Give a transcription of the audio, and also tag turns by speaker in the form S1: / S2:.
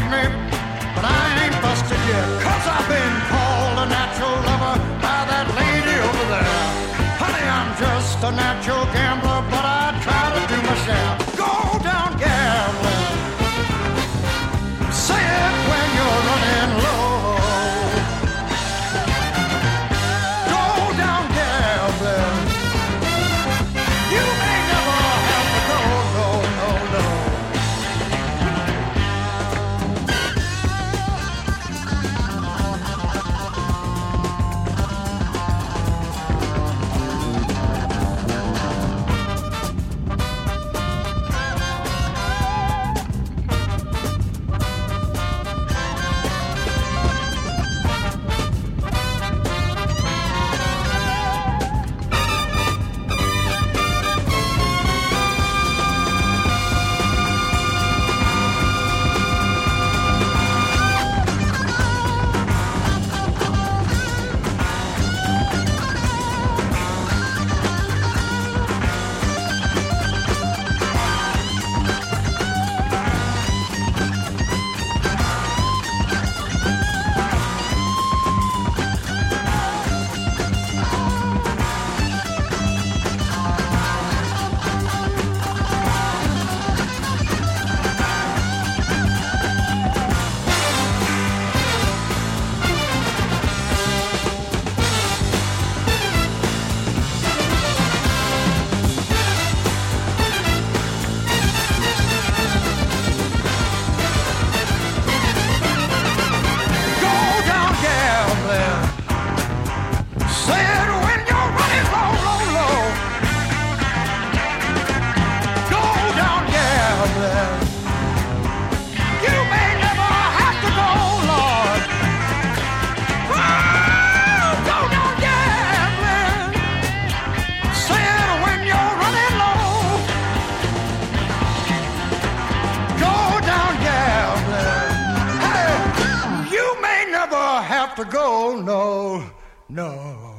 S1: me, but I ain't busted yet. 'Cause I've been called a natural lover by that lady over there. Honey, I'm just a natural gambler, but I try to do my share. Go down gambling. Say it when you're running low. Go down gambling. You may never have to go, no, no, no. To go, no, no.